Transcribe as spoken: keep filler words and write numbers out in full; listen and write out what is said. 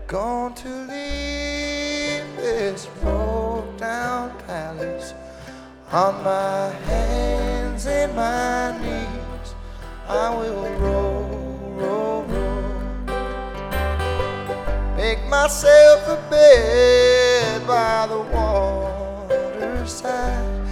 Going to leave this broke down palace on my hands and my knees. I will roll, roll, roll, make myself a bed by the waterside.